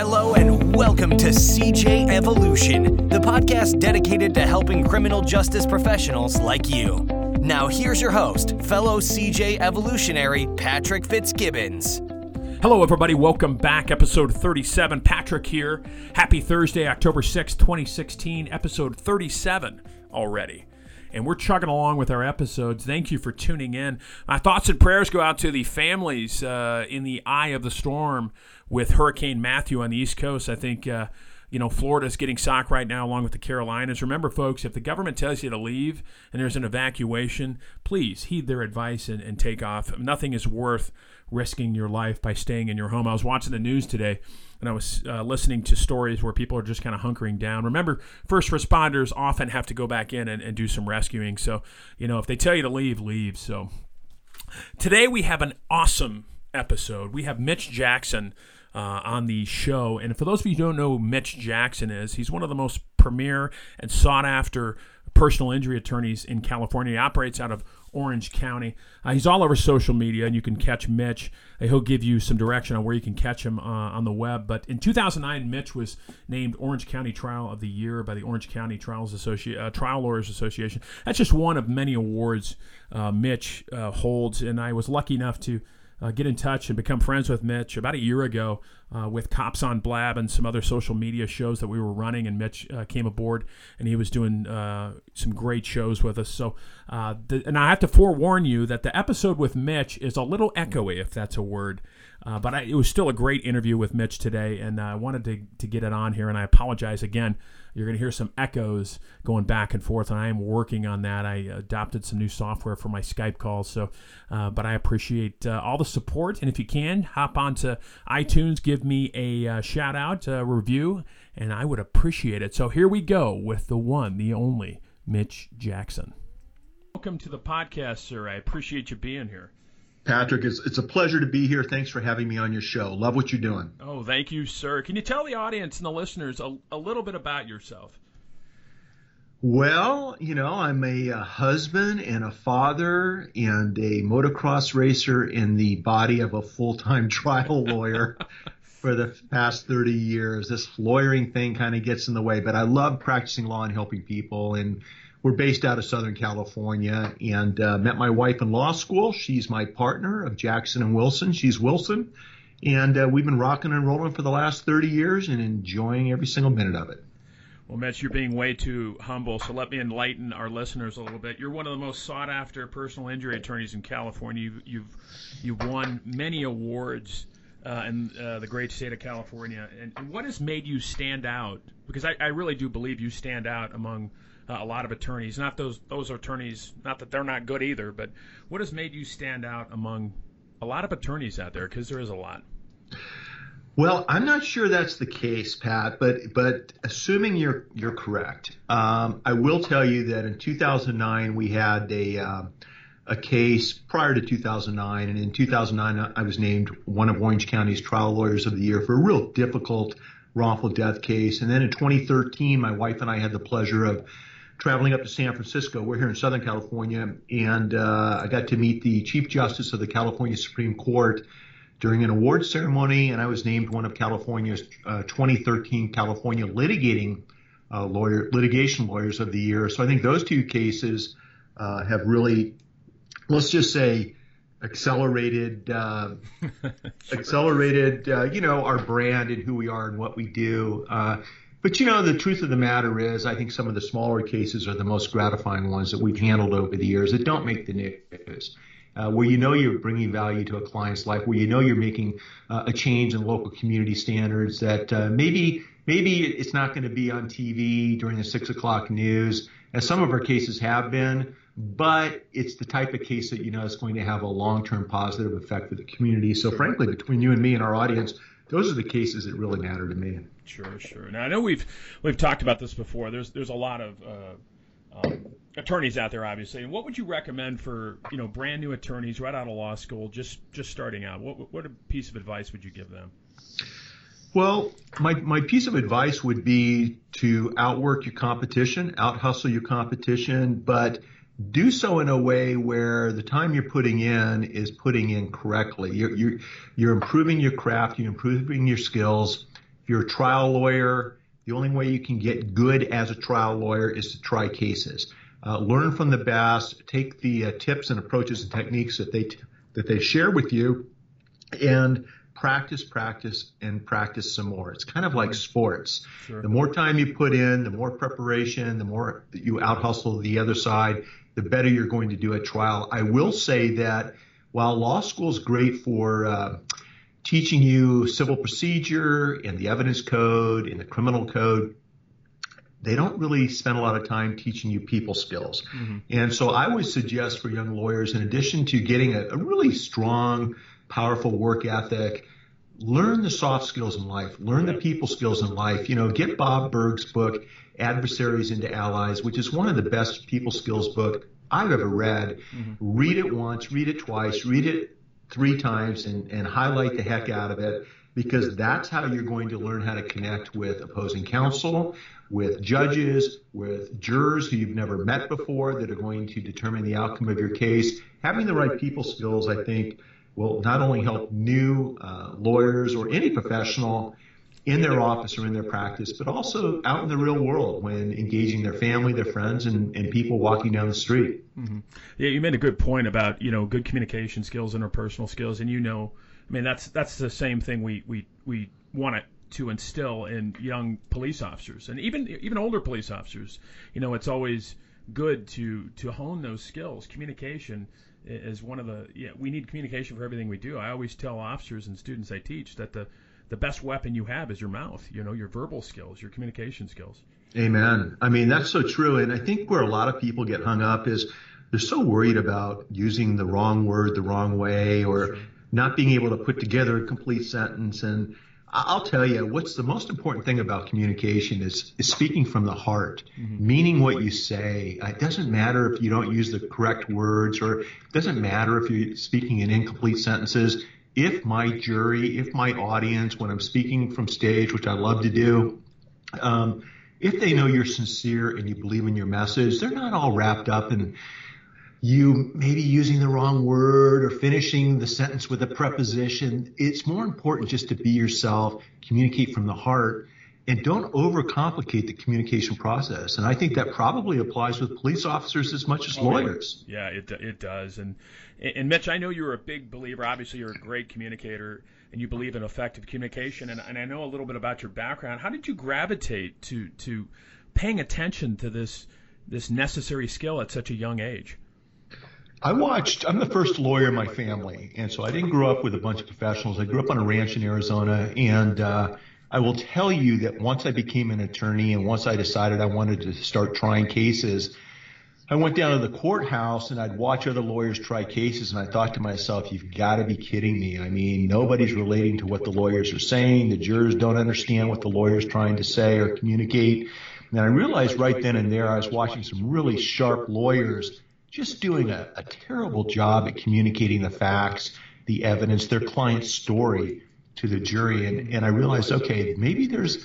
Hello and welcome to CJ Evolution, the podcast dedicated to helping criminal justice professionals like you. Now here's your host, fellow CJ Evolutionary, Patrick Fitzgibbons. Hello everybody, welcome back, episode 37. Patrick here. Happy Thursday, October 6th, 2016, episode 37 already. And we're chugging along with our episodes. Thank you for tuning in. My thoughts and prayers go out to the families in the eye of the storm with Hurricane Matthew on the East Coast. I think, Florida's getting socked right now along with the Carolinas. Remember, folks, if the government tells you to leave and there's an evacuation, please heed their advice and take off. Nothing is worth risking your life by staying in your home. I was watching the news today, and I was listening to stories where people are just kind of hunkering down. Remember, first responders often have to go back in and do some rescuing. So, if they tell you to leave, leave. So today we have an awesome episode. We have Mitch Jackson on the show. And for those of you who don't know who Mitch Jackson is, he's one of the most premier and sought-after personal injury attorneys in California. He operates out of Orange County. He's all over social media, and you can catch Mitch. He'll give you some direction on where you can catch him on the web. But in 2009, Mitch was named Orange County Trial of the Year by the Orange County Trial Lawyers Association. That's just one of many awards Mitch holds, and I was lucky enough to get in touch and become friends with Mitch about a year ago with Cops on Blab and some other social media shows that we were running, and Mitch came aboard, and he was doing some great shows with us. So, and I have to forewarn you that the episode with Mitch is a little echoey, if that's a word, but it was still a great interview with Mitch today, and I wanted to get it on here, and I apologize again. You're going to hear some echoes going back and forth, and I am working on that. I adopted some new software for my Skype calls, so but I appreciate all the support. And if you can, hop onto iTunes, give me a shout-out, review, and I would appreciate it. So here we go with the one, the only, Mitch Jackson. Welcome to the podcast, sir. I appreciate you being here. Patrick, it's a pleasure to be here. Thanks for having me on your show. Love what you're doing. Oh, thank you, sir. Can you tell the audience and the listeners a little bit about yourself? Well, I'm a husband and a father and a motocross racer in the body of a full-time trial lawyer for the past 30 years. This lawyering thing kind of gets in the way, but I love practicing law and helping people. And we're based out of Southern California, and met my wife in law school. She's my partner of Jackson and Wilson. She's Wilson. And we've been rocking and rolling for the last 30 years and enjoying every single minute of it. Well, Mitch, you're being way too humble, so let me enlighten our listeners a little bit. You're one of the most sought-after personal injury attorneys in California. You've won many awards in the great state of California. And what has made you stand out? Because I really do believe you stand out among a lot of attorneys. Not those attorneys, not that they're not good either, but what has made you stand out among a lot of attorneys out there? Because there is a lot. Well, I'm not sure that's the case, Pat, but assuming you're correct, I will tell you that in 2009 we had a case prior to 2009, and in 2009 I was named one of Orange County's Trial Lawyers of the Year for a real difficult wrongful death case. And then in 2013, my wife and I had the pleasure of traveling up to San Francisco. We're here in Southern California, and I got to meet the Chief Justice of the California Supreme Court during an awards ceremony, and I was named one of California's 2013 California litigation lawyers of the year. So I think those two cases have really, let's just say, accelerated our brand and who we are and what we do. But the truth of the matter is, I think some of the smaller cases are the most gratifying ones that we've handled over the years that don't make the news. Where you're bringing value to a client's life, where you're making a change in local community standards that maybe it's not going to be on TV during the 6 o'clock news, as some of our cases have been, but it's the type of case that is going to have a long-term positive effect for the community. So frankly, between you and me and our audience, those are the cases that really matter to me. Sure. Now I know we've talked about this before. There's a lot of attorneys out there, obviously. And what would you recommend for brand new attorneys right out of law school, just starting out? What a piece of advice would you give them? Well, my piece of advice would be to outwork your competition, out-hustle your competition, but do so in a way where the time you're putting in is putting in correctly. You're improving your craft, you're improving your skills, If you're a trial lawyer, the only way you can get good as a trial lawyer is to try cases. Learn from the best, take the tips and approaches and techniques that they share with you, and practice some more. It's kind of like sports. Sure. The more time you put in, the more preparation, the more you out-hustle the other side, the better you're going to do at trial. I will say that while law school is great for teaching you civil procedure and the evidence code and the criminal code, they don't really spend a lot of time teaching you people skills. Mm-hmm. And so I would suggest for young lawyers, in addition to getting a really strong, powerful work ethic, learn the soft skills in life, learn the people skills in life. Get Bob Berg's book, Adversaries into Allies, which is one of the best people skills book I've ever read. Mm-hmm. Read it once, read it twice, read it 3 times and highlight the heck out of it, because that's how you're going to learn how to connect with opposing counsel, with judges, with jurors who you've never met before that are going to determine the outcome of your case. Having the right people skills, I think, will not only help new lawyers or any professional in their office or in their practice, but also out in the real world when engaging their family, their friends, and people walking down the street. Mm-hmm. Yeah, you made a good point about, good communication skills, interpersonal skills, and that's the same thing we want to instill in young police officers and even older police officers. It's always good to hone those skills. Communication is one of we need communication for everything we do. I always tell officers and students I teach that the best weapon you have is your mouth, your verbal skills, your communication skills. Amen. I mean, that's so true. And I think where a lot of people get hung up is they're so worried about using the wrong word the wrong way, or sure, not being able to put together a complete sentence. And I'll tell you, what's the most important thing about communication is speaking from the heart, mm-hmm, meaning what you say. It doesn't matter if you don't use the correct words, or it doesn't matter if you're speaking in incomplete sentences. If my jury, if my audience, when I'm speaking from stage, which I love to do, if they know you're sincere and you believe in your message, they're not all wrapped up in you maybe using the wrong word or finishing the sentence with a preposition. It's more important just to be yourself, communicate from the heart, and don't overcomplicate the communication process. And I think that probably applies with police officers as much as lawyers. Yeah, it does. And Mitch, I know you're a big believer. Obviously, you're a great communicator, and you believe in effective communication. And I know a little bit about your background. How did you gravitate to paying attention to this necessary skill at such a young age? I'm the first lawyer in my family, and so I didn't grow up with a bunch of professionals. I grew up on a ranch in Arizona, and I will tell you that once I became an attorney and once I decided I wanted to start trying cases, I went down to the courthouse and I'd watch other lawyers try cases, and I thought to myself, you've got to be kidding me. I mean, nobody's relating to what the lawyers are saying. The jurors don't understand what the lawyer's trying to say or communicate. And I realized right then and there I was watching some really sharp lawyers just doing a terrible job at communicating the facts, the evidence, their client's story to the jury. And I realized, okay, maybe there's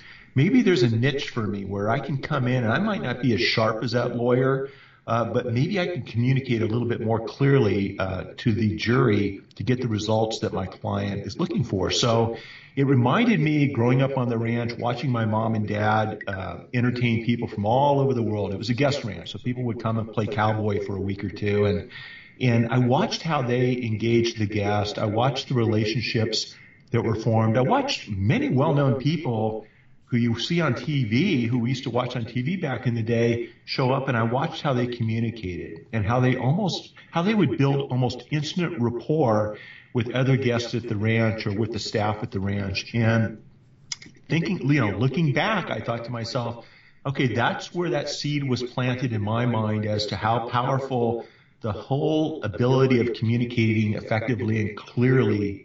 a niche for me where I can come in, and I might not be as sharp as that lawyer, but maybe I can communicate a little bit more clearly to the jury to get the results that my client is looking for. So it reminded me, growing up on the ranch, watching my mom and dad entertain people from all over the world. It was a guest ranch, so people would come and play cowboy for a week or two. And I watched how they engaged the guest. I watched the relationships that were formed. I watched many well-known people who you see on TV, who we used to watch on TV back in the day, show up, and I watched how they communicated and how they would build almost instant rapport with other guests at the ranch or with the staff at the ranch. And thinking, looking back, I thought to myself, okay, that's where that seed was planted in my mind as to how powerful the whole ability of communicating effectively and clearly,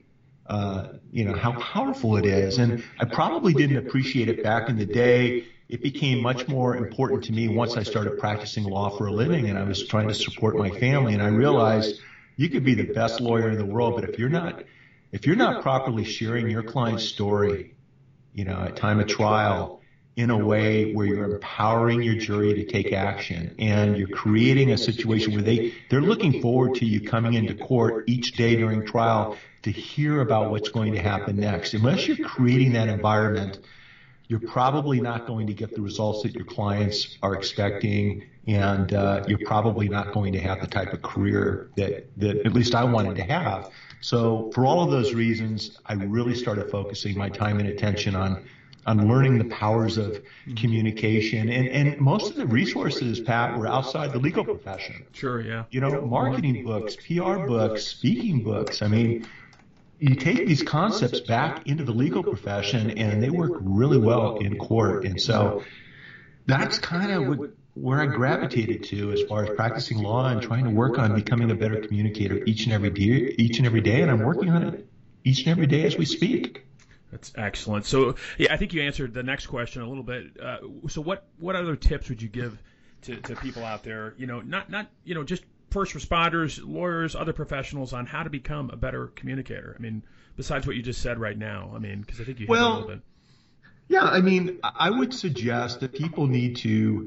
how powerful it is. And I probably didn't appreciate it back in the day. It became much more important to me once I started practicing law for a living and I was trying to support my family. And I realized you could be the best lawyer in the world, but if you're not properly sharing your client's story, at time of trial, in a way where you're empowering your jury to take action and you're creating a situation where they're looking forward to you coming into court each day during trial to hear about what's going to happen next. Unless you're creating that environment, you're probably not going to get the results that your clients are expecting, and you're probably not going to have the type of career that at least I wanted to have. So for all of those reasons, I really started focusing my time and attention on learning the powers of communication. And most of the resources, Pat, were outside the legal profession. Sure, yeah. Marketing books, PR books, speaking books. I mean, you take these concepts back into the legal profession, and they work really well in court. And so that's kind of where I gravitated to as far as practicing law and trying to work on becoming a better communicator each and every day. And I'm working on it each and every day as we speak. That's excellent. So, yeah, I think you answered the next question a little bit. So what other tips would you give to people out there, not just first responders, lawyers, other professionals on how to become a better communicator? I mean, besides what you just said right now, because I think you hit a little bit. Yeah, I would suggest that people need to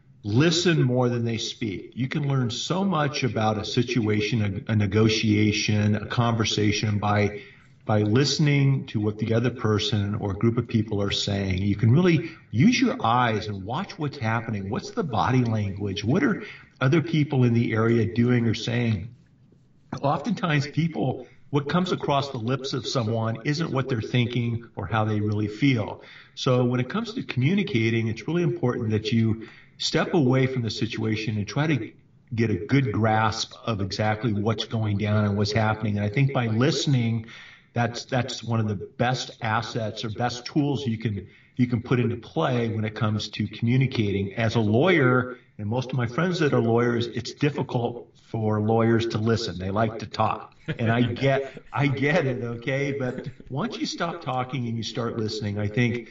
listen more than they speak. You can learn so much about a situation, a negotiation, a conversation by listening to what the other person or group of people are saying. You can really use your eyes and watch what's happening. What's the body language? What are other people in the area doing or saying? Oftentimes what comes across the lips of someone isn't what they're thinking or how they really feel. So when it comes to communicating, it's really important that you step away from the situation and try to get a good grasp of exactly what's going down and what's happening. And I think by listening, that's one of the best assets or best tools you can put into play when it comes to communicating. As a lawyer, and most of my friends that are lawyers, it's difficult for lawyers to listen. They like to talk. And I get it, okay? But once you stop talking and you start listening, I think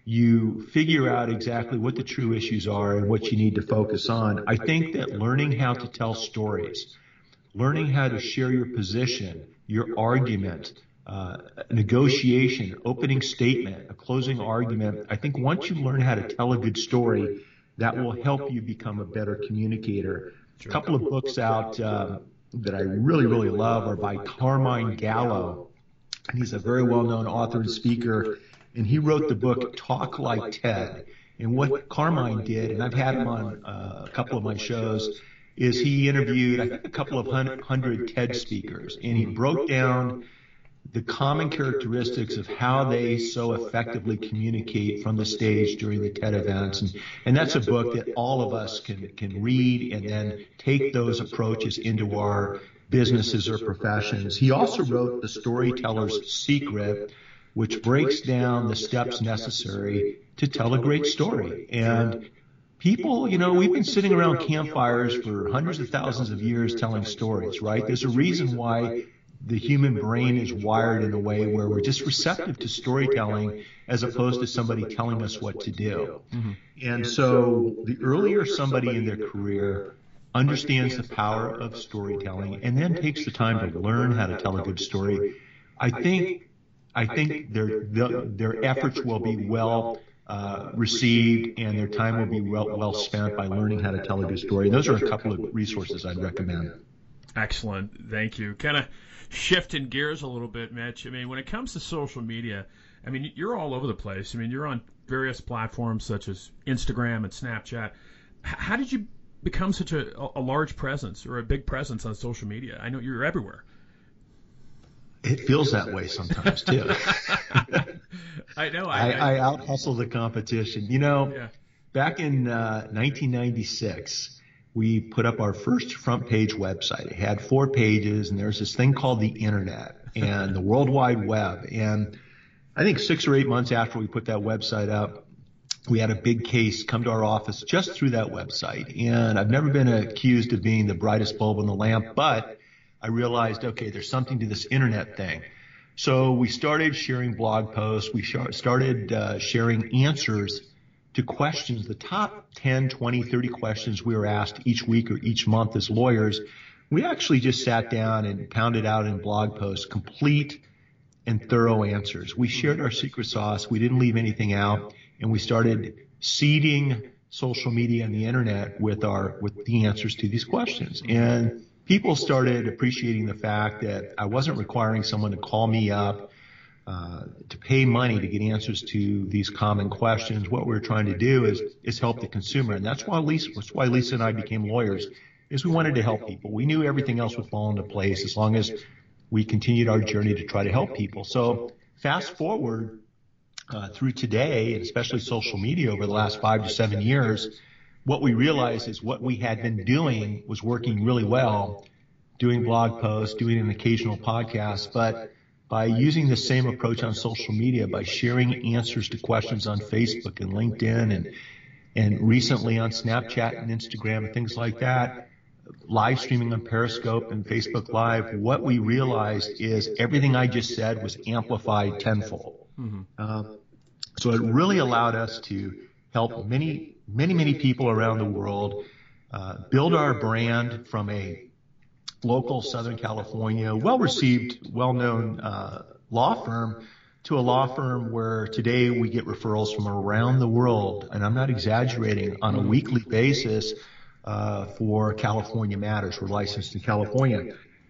you figure out exactly what the true issues are and what you need to focus on. I think that learning how to tell stories, learning how to share your position, your argument, negotiation, opening statement, a closing argument. I think once you learn how to tell a good story, that will help you become a better communicator. A couple of books out that I really, really love are by Carmine Gallo. And he's a very well-known author and speaker, and he wrote the book Talk Like Ted. And what Carmine did, and I've had him on a couple of my shows, is he interviewed, I think, a couple of hundred TED speakers, and he broke down the common characteristics of how they so effectively communicate from the stage during the TED events. And that's a book that all of us can read and then take those approaches into our businesses or professions. He also wrote The Storyteller's Secret, which breaks down the steps necessary to tell a great story. And people, we've been sitting around campfires for hundreds of thousands of years telling stories, right? There's a reason why the human brain is wired in a way where we're just receptive to storytelling as opposed to somebody telling us what to do. Mm-hmm. And so the earlier somebody in their career understands the power of storytelling and then takes the time to learn how to tell a good story, I think their efforts will be well received, and their time will be well spent by learning how to tell a good story. Those are a couple of resources I'd recommend. Excellent. Thank you. Kind of shifting gears a little bit, Mitch. When it comes to social media, you're all over the place. You're on various platforms such as Instagram and Snapchat. How did you become such a large presence or a big presence on social media? I know you're everywhere. It feels that way sometimes too. I know. I out-hustle the competition. Back in 1996, we put up our first front page website. It had 4 pages, and there's this thing called the Internet and the World Wide Web. And I think 6 or 8 months after we put that website up, we had a big case come to our office just through that website. And I've never been accused of being the brightest bulb in the lamp, but I realized, okay, there's something to this Internet thing. So we started sharing blog posts. We started sharing answers to questions, the top 10, 20, 30 questions we were asked each week or each month as lawyers. We actually just sat down and pounded out in blog posts complete and thorough answers. We shared our secret sauce. We didn't leave anything out, and we started seeding social media and the Internet with the answers to these questions. And people started appreciating the fact that I wasn't requiring someone to call me up to pay money to get answers to these common questions. What we're trying to do is help the consumer, and that's why Lisa and I became lawyers. Is we wanted to help people. We knew everything else would fall into place as long as we continued our journey to try to help people. So fast forward through today, and especially social media over the last 5 to 7 years, what we realized is what we had been doing was working really well, doing blog posts, doing an occasional podcast, but by using the same approach on social media, by sharing answers to questions on Facebook and LinkedIn and recently on Snapchat and Instagram and things like that, live streaming on Periscope and Facebook Live, what we realized is everything I just said was amplified tenfold. Mm-hmm. So it really allowed us to help many people around the world build our brand from a local Southern California, well-received, well-known law firm to a law firm where today we get referrals from around the world, and I'm not exaggerating, on a weekly basis for California matters. We're licensed in California.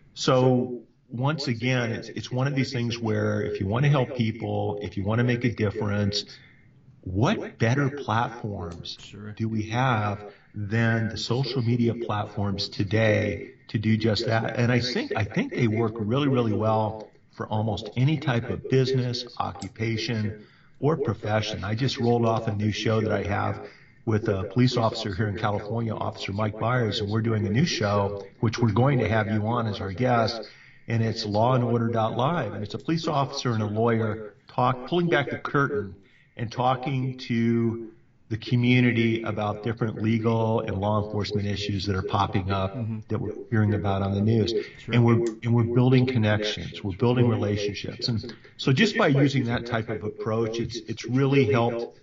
So once again, it's one of these things where if you want to help people, if you want to make a difference, what better platforms do we have than the social media platforms today to do just that? And I think they work really, really well for almost any type of business, occupation, or profession. I just rolled off a new show that I have with a police officer here in California, Officer Mike Byers, and we're doing a new show, which we're going to have you on as our guest, and it's LawandOrder.live, and it's a police officer and a lawyer pulling back the curtain and talking to the community about different legal and law enforcement issues that are popping up that we're hearing about on the news. And we're building connections, we're building relationships. And so just by using that type of approach, it's really helped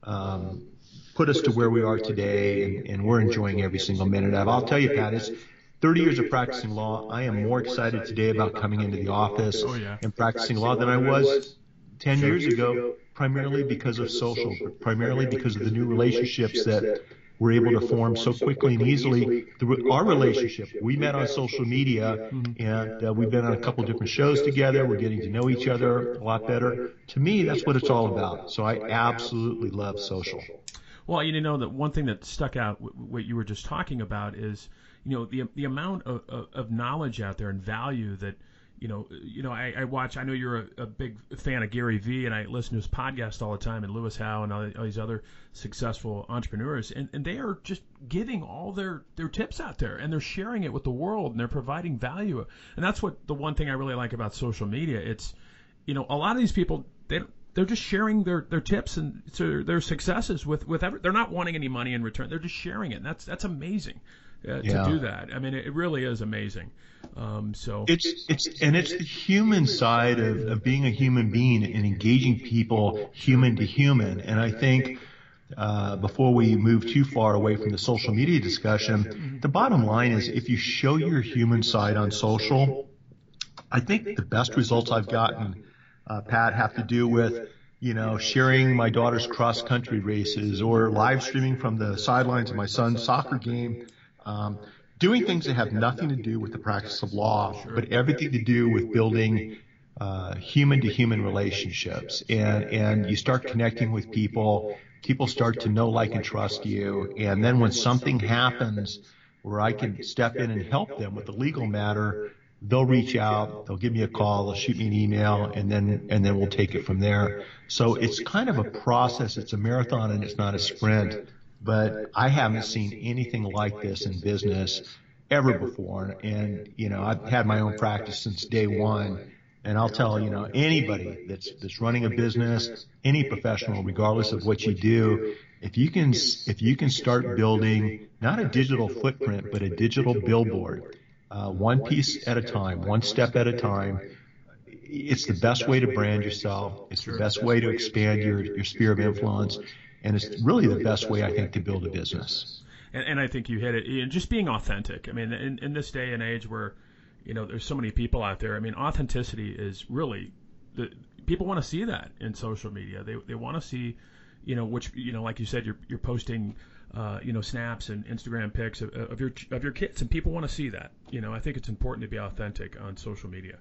put us to where we are today, and we're enjoying every single minute of it. I'll tell you, Pat, it's 30 years of practicing law. I am more excited today about coming into the office and practicing law than I was 10 years ago, primarily because of social, primarily because of the new relationships that we're able to form so quickly and easily. Our relationship, we met on social media, and we've been on a couple different shows together. We're getting to know each other a lot better. To me, that's what it's all about. So I absolutely love social. Well, you know, that one thing that stuck out, what you were just talking about, is, you know, the amount of knowledge out there and value that, you know, I watch. I know you're a big fan of Gary Vee, and I listen to his podcast all the time, and Lewis Howe and all these other successful entrepreneurs, and they are just giving all their tips out there, and they're sharing it with the world, and they're providing value. And that's what the one thing I really like about social media. It's, you know, a lot of these people, they're just sharing their tips and their successes with they're not wanting any money in return. They're just sharing it. And that's amazing to do that. I mean, it really is amazing. So it's the human side of being a human being and engaging people human to human. And I think before we move too far away from the social media discussion, the bottom line is if you show your human side on social, I think the best results I've gotten, Pat, have to do with, you know, sharing my daughter's cross-country races or live streaming from the sidelines of my son's soccer game, doing things that have nothing to do with the practice of law, but everything to do with building human-to-human relationships. And you start connecting with people. People start to know, like, and trust you. And then when something happens where I can step in and help them with a legal matter, they'll reach out, they'll give me a call, they'll shoot me an email, and then we'll take it from there. So it's kind of a process. It's a marathon and it's not a sprint. But I haven't seen anything like this in business ever before. And, you know, I've had my own practice since day one. And I'll tell, you know, anybody that's running a business, any professional, regardless of what you do, if you can start building not a digital footprint, but a digital billboard, one piece at a time, one step at a time, it's the best way to brand yourself. It's the best way to expand your sphere of influence. And it's really the best way, I think, to build a business. And I think you hit it. Just being authentic. I mean, in this day and age where, you know, there's so many people out there. I mean, authenticity is really people want to see that in social media. They want to see, you know, which, you know, like you said, you're posting, you know, snaps and Instagram pics of your kids, and people want to see that. You know, I think it's important to be authentic on social media.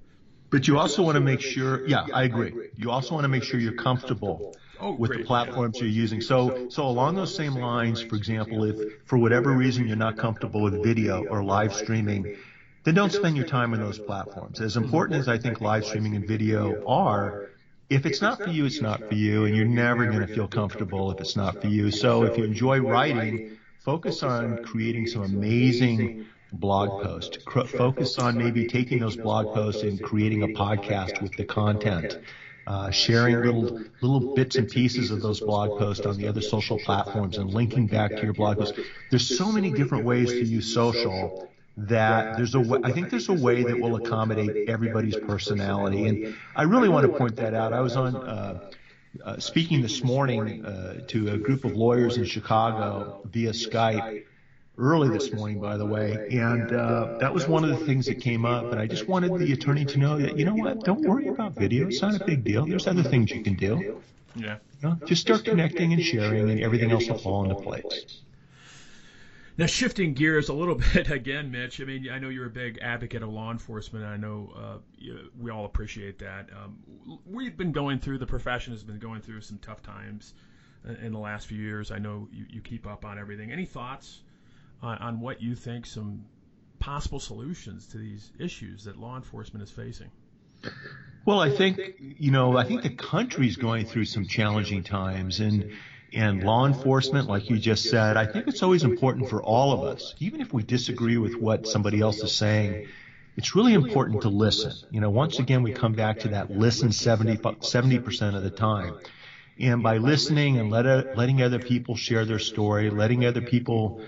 But you also want to make sure, yeah, I agree. You also want to make sure you're comfortable with the platforms you're using. So along those same lines, for example, if for whatever reason you're not comfortable with video or live streaming, then don't spend your time on those platforms. As important as I think live streaming and video are, if it's not for you, it's not for you, and you're never going to feel comfortable if it's not for you. So if you enjoy writing, focus on creating some amazing blog posts. Focus on maybe taking those blog posts and creating a podcast with the content. Sharing little bits and pieces of those blog posts on the other social platforms and linking back to your blog posts. There's so many different ways to use social that I think there's a way that will accommodate everybody's personality. And I really want to point that out. I was on speaking this morning to a group of lawyers in Chicago via Skype early this morning, by the way, and that was one of the things that came up. And I just wanted the attorney to know that, you know what, don't worry about video. It's not a big deal. There's other things you can do. Yeah. Just start connecting and sharing, and everything else will fall into place. Now, shifting gears a little bit again, Mitch, I mean, I know you're a big advocate of law enforcement. I know we all appreciate that. We've been going through, the profession has been going through some tough times in the last few years. I know you keep up on everything. Any thoughts on what you think some possible solutions to these issues that law enforcement is facing? Well, I think the country's going through some challenging times, and law enforcement, like you just said, I think it's always important for all of us, even if we disagree with what somebody else is saying, it's really important to listen. Once again, we come back to that listen 70% of the time. And by listening and letting other people share their story, letting other people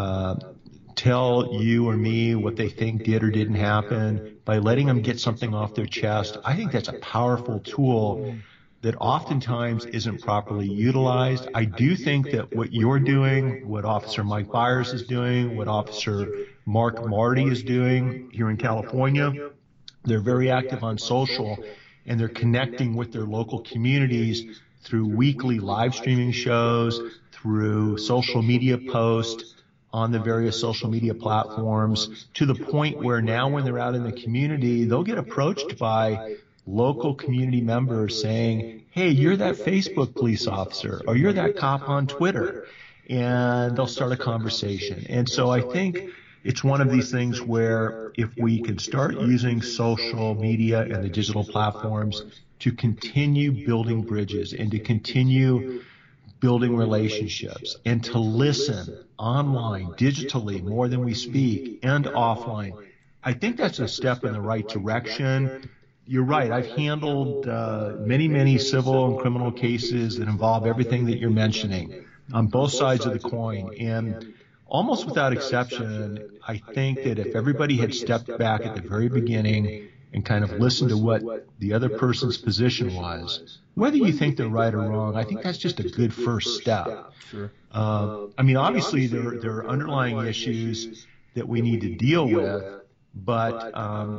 tell you or me what they think did or didn't happen, by letting them get something off their chest, I think that's a powerful tool that oftentimes isn't properly utilized. I do think that what you're doing, what Officer Mike Byers is doing, what Officer Mark Marty is doing here in California, they're very active on social, and they're connecting with their local communities through weekly live streaming shows, through social media posts on the various social media platforms, to the point where now when they're out in the community, they'll get approached by local community members saying, hey, you're that Facebook police officer, or you're that cop on Twitter, and they'll start a conversation. And so I think it's one of these things where if we can start using social media and the digital platforms to continue building bridges and to continue building relationships and to listen online, digitally, more than we speak, and offline, I think that's a step in the right direction. You're right. I've handled many civil and criminal cases that involve everything that you're mentioning on both sides of the coin. And almost without exception, I think that if everybody had stepped back at the very beginning and kind of listened to what the other person's position was, whether you think they're right or wrong, I think that's just a good first step. Sure. I mean, obviously there are underlying issues that we need to deal with. But,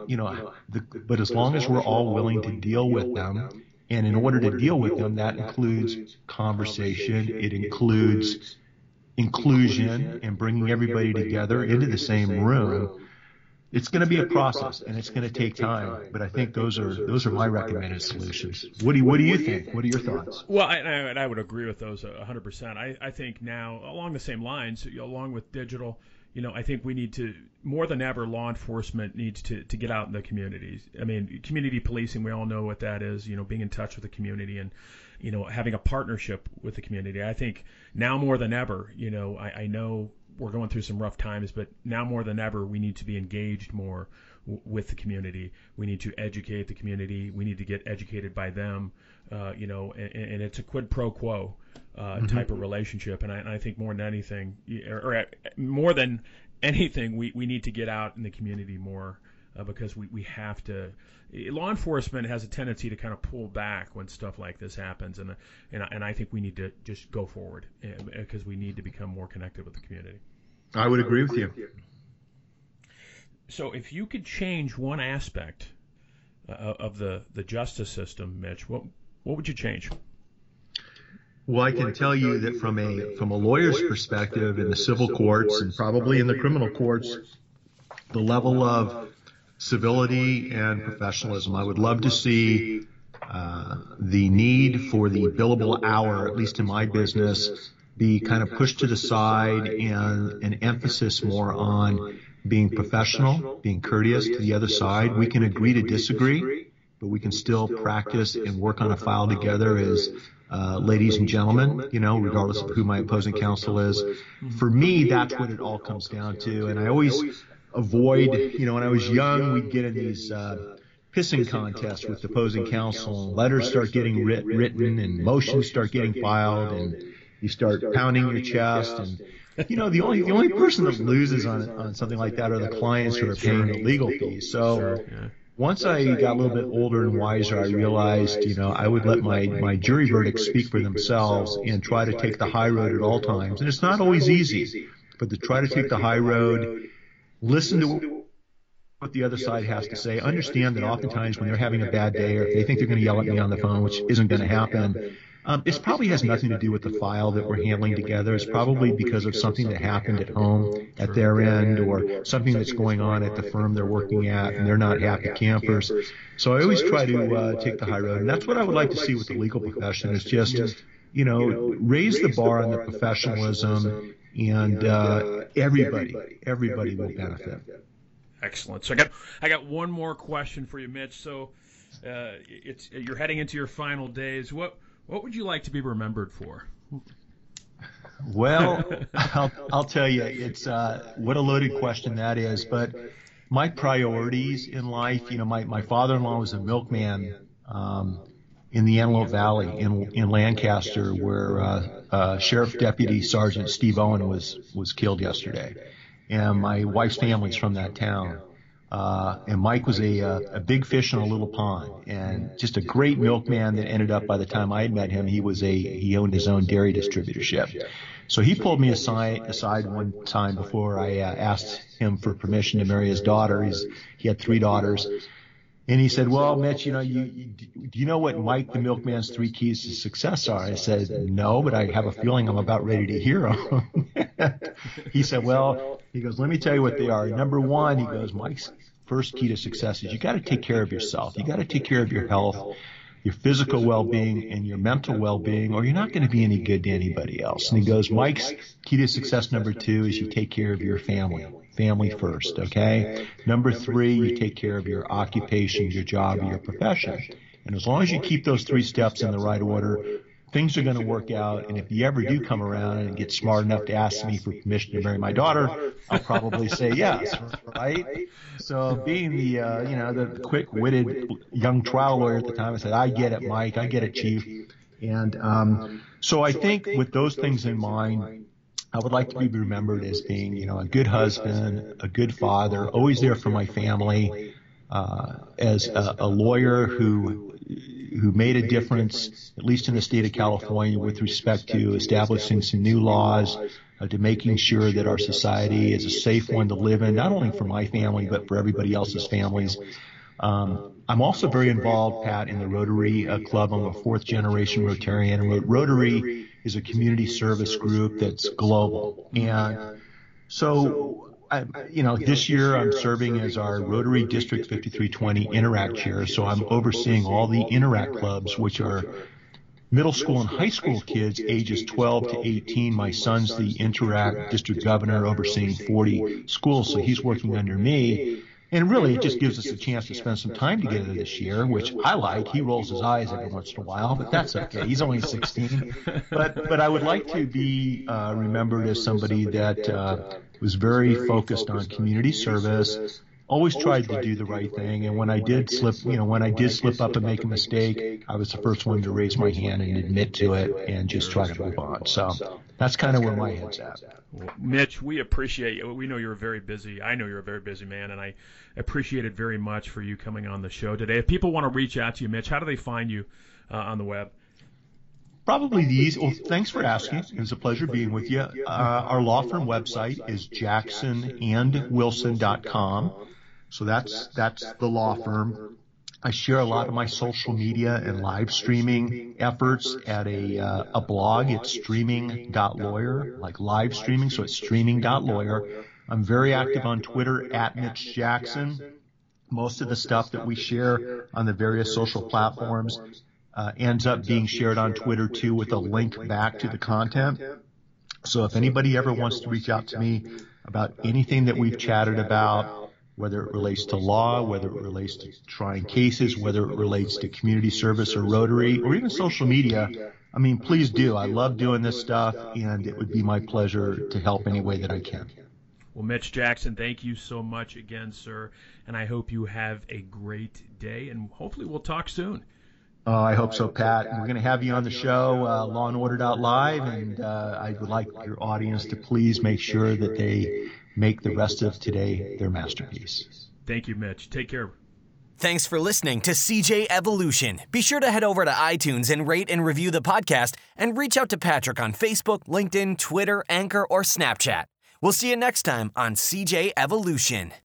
but as long as we're all willing to deal with them, and in order to deal with them, that includes conversation, it includes inclusion and bringing everybody together into the same room, it's going to be a process and it's going to take time. But I think those are my recommended solutions. What do you think? What are your thoughts? Well, I would agree with those 100%. I think now, along the same lines, along with digital, I think we need to, more than ever, law enforcement needs to get out in the communities. I mean, community policing, we all know what that is, being in touch with the community and, having a partnership with the community. I think now more than ever, I know we're going through some rough times, but now more than ever, we need to be engaged more with the community. We need to educate the community. We need to get educated by them, and it's a quid pro quo type of relationship. And I think more than anything, we need to get out in the community more because we have to. Law enforcement has a tendency to kind of pull back when stuff like this happens, and I think we need to just go forward because we need to become more connected with the community. I would agree with you. So if you could change one aspect of the justice system, Mitch, what would you change? Well, I can tell you that from a lawyer's perspective in the civil courts and probably in the criminal courts, the level of civility and professionalism. I would love to see the need for the billable hour, at least in my business, be kind of pushed to the side and an emphasis more on being professional, being courteous to the other side. We can agree to disagree, but we can still practice and work on a file together as ladies and gentlemen, regardless of who my opposing counsel is. For me, that's what it all comes down to. And I always avoid, when I was young, we'd get in these pissing contests with opposing counsel, and letters start getting written and motions start getting filed, and you start pounding your chest. And the only person that loses on something like that are the clients who are paying the legal fees. So once I got a little bit older and wiser, I realized, I would let my jury verdicts speak for themselves and try to take the high road at all times. And it's not always easy, but to try to take the high road, listen to what the other side has to say, understand that oftentimes when they're having a bad day or if they think they're going to yell at me on the phone, which isn't going to happen, it probably has nothing to do with the file that we're handling together. It's probably because of something that happened at home at their end, or something that's going on at the firm they're working at, and they're not happy campers. So I always try to take the high road, and that's what I would like to see with the legal profession, is just, raise the bar on the professionalism, and everybody will benefit. Excellent. So I got one more question for you, Mitch. So you're heading into your final days. What would you like to be remembered for? Well, I'll tell you, it's what a loaded question that is. But my priorities in life, my father-in-law was a milkman in the Antelope Valley in Lancaster, where Sheriff Deputy Sergeant Steve Owen was killed yesterday. And my wife's family's from that town. And Mike was a big fish in a little pond, and just a great milkman that ended up, by the time I had met him, he owned his own dairy distributorship. So he pulled me aside one time before I asked him for permission to marry his daughter. He had 3 daughters. And he said, well, Mitch, do you know what Mike the milkman's 3 keys to success are? I said, no, but I have a feeling I'm about ready to hear them. He said, he goes, let me tell you what they are. Number 1, he goes, Mike's first key to success is you got to take care of yourself. You got to take care of your health, your physical well-being, and your mental well-being, or you're not going to be any good to anybody else. And he goes, Mike's key to success number 2 is you take care of your family. Family first, okay? Number 3, you take care of your occupation, your job, or your profession. And as long as you keep those 3 steps in the right order, things are going to work out. And if you ever do come around and get smart enough to ask me for permission to marry my daughter, I'll probably say yes, right? So being the quick-witted young trial lawyer at the time, I said, I get it, Mike. I get it, Chief. And so I think with those things in mind, I would like to be remembered as being, a good husband, a good father, always there for my family, as a lawyer who made a difference, at least in the state of California, with respect to establishing some new laws, to making sure that our society is a safe one to live in, not only for my family, but for everybody else's families. I'm also very involved, Pat, in the Rotary Club. I'm a 4th-generation Rotarian, and Rotary is a community service group that's global. And so, this year I'm serving as our Rotary District 5320 Interact Chair, so I'm overseeing all the Interact clubs, which are middle school and high school kids ages 12 to 18. My son's the Interact District Governor, overseeing 40 schools, so he's working under me. And really, it just gives us a chance to spend some time together this year, which I like. He rolls his eyes every once in a while, but that's okay. He's only 16. But I would like to be remembered as somebody that was very focused on community service, always tried to do the right thing. And when I did slip up and make a mistake, I was the first one to raise my hand and admit to it and just try to move on. So that's kind of where my head's at. Well, Mitch, we appreciate you. We know you're very busy. I know you're a very busy man, and I appreciate it very much for you coming on the show today. If people want to reach out to you, Mitch, how do they find you on the web? Probably these. Well, thanks for asking. It was a pleasure being with you. Our law firm website is jacksonandwilson.com. So that's the law firm. I share a lot of my social media and live streaming efforts at a blog. It's streaming.lawyer, like live streaming. So it's streaming.lawyer. I'm very active on Twitter at Mitch Jackson. most of the stuff that we share on the various social platforms ends up being shared on Twitter too, with a link back to the content. So if anybody ever wants to reach out to me about anything that we've chatted about, whether it relates to law, whether it relates to trying cases, whether it relates to community service or Rotary, or even social media, I mean, please do. I love doing this stuff, and it would be my pleasure to help any way that I can. Well, Mitch Jackson, thank you so much again, sir, and I hope you have a great day, and hopefully we'll talk soon. I hope so, Pat. We're going to have you on the show, Law and Order Out Live, and I would like your audience to please make sure that they make the rest of today their masterpiece. Thank you, Mitch. Take care. Thanks for listening to CJ Evolution. Be sure to head over to iTunes and rate and review the podcast, and reach out to Patrick on Facebook, LinkedIn, Twitter, Anchor, or Snapchat. We'll see you next time on CJ Evolution.